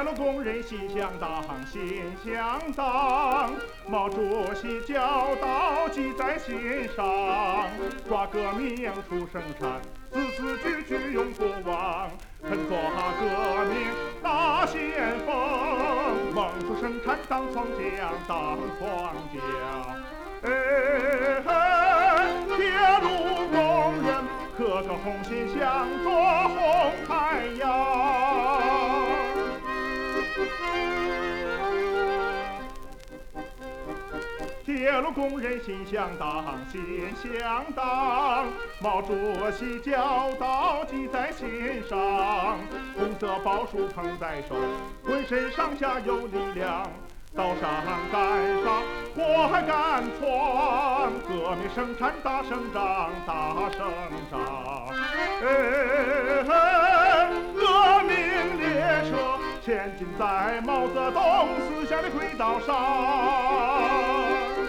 路工人心向党，心向党，毛主席教导记在心上，抓革命出生产，字字句句永不忘，肯做革命大先锋，梦出生产当庄稼，当庄稼。铁路工人个个红心向着红太阳。铁路工人心向党，心向党，毛主席教导记在心上，红色宝树捧在手，浑身上下有力量，刀上杆上火还敢闯，革命生产大胜仗，大胜仗。革命列车前进在毛泽东思想的轨道上。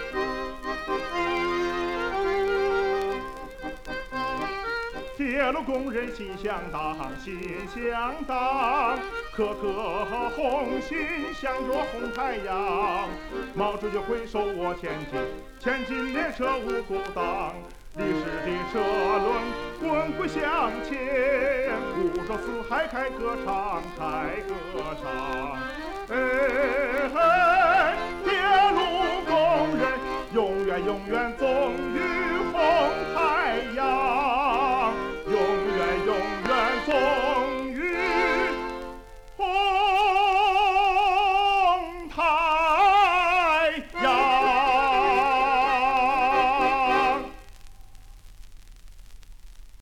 铁路工人心向党，心向党，个个红心向着红太阳。毛主席挥手我前进，前进列车无故挡，历史的车轮滚滚向前，鼓手四海开歌唱，开歌唱。铁路工人永远永远忠于红太阳。